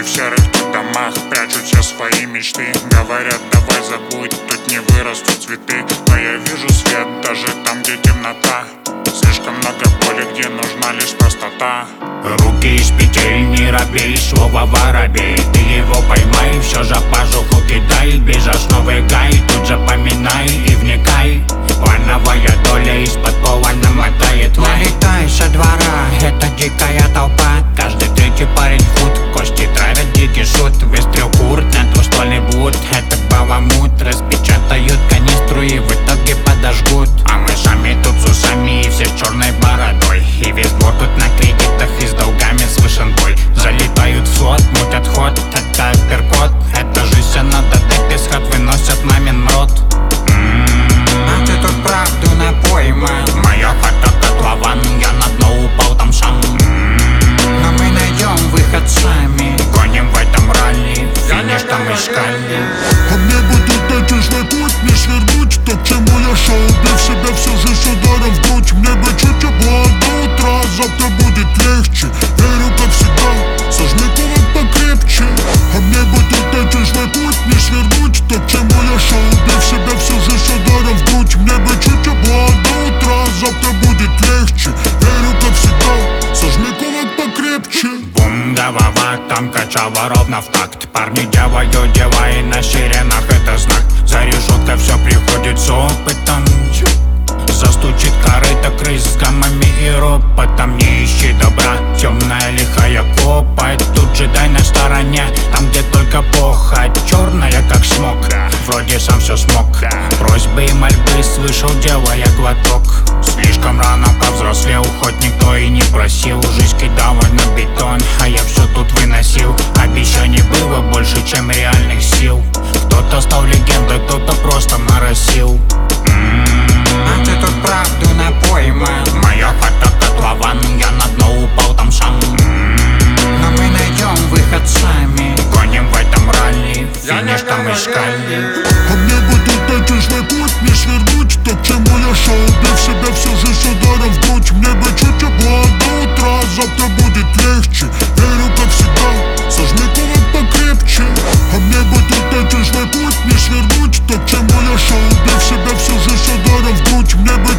в серых тут домах прячут все свои мечты. Говорят, давай забудь, тут не вырастут цветы. Но я вижу свет даже там, где темнота. Слишком много боли, где нужна лишь простота. Руки из петель, не робей, слово воробей. Ты его поймай, все же пазуху кидай. Бежишь новый гай, тут же поминай и вникай. Плановая доля из-под пола намотает. Налетай со двора, это дикая толпа. Каждый третий парень худ, кости травят, дикий шут. Выстрел курт на двуствольный блуд. Это баламут, распечатают канистру и в итоге подожгут. А мы сами тут с усами и все с черной бородой. И весь двор тут на кредитах и с долгами слышен бой. Залетают в флот, мутят ход, это апперкот. Это жизнь, все надо дать исход, выносят мамин рот. А ты тут правду напойма. Моя хата котлован, я на дно упал, там сам. Но мы найдем выход сами. Гоним в этом ралли, финиш там искали. А мне бы тут найти свой путь, не свернуть то, к чему я шел. Бив себя всю жизнь ударом в грудь. Мне бы чуть тепло до утра, завтра будет легче. Верю, как всегда, сожми кулак покрепче. А мне бы тут найти свой путь, не свернуть то, к чему я шел. Бив себя всю жизнь ударом в грудь. Мне бы чуть тепло до утра, завтра будет легче. Верю, как всегда, сожми кулак покрепче. Бум, голова там качала ровно в такт. Парни делают дела и на сиренах это знак. За решеткой все приходит с опытом. Застучит корыто крыс с гаммами и ропотом. Не ищи добра, темная лихая копоть. Тут же дай на стороне, там где только похоть. Черная как смог, вроде сам все смог. Просьбы и мольбы слышал, делая глоток. Слишком рано повзрослел, хоть никто и не просил. Жизнь кидала на бетон, а я все тут выносил. Обещаний было больше, чем реальных сил. Кто-то стал легендой, кто-то просто моросил. А ты тут правду напойма. Моя хата котлован, я на дно упал, там сам. Но мы найдем выход сами. Гоним в этом ралли, финиш там искали. А мне бы тут найти свой путь, не свернуть то, к чему я шел. Бив себя всю жизнь ударом в грудь. Мне бы чуть тепло до утра, завтра будет легче. Верю, как всегда, сожми кулак покрепче. А мне бы тут найти свой путь, не свернуть то, к чему я шел. Бив себя всю жизнь ударом в грудь. Мне бы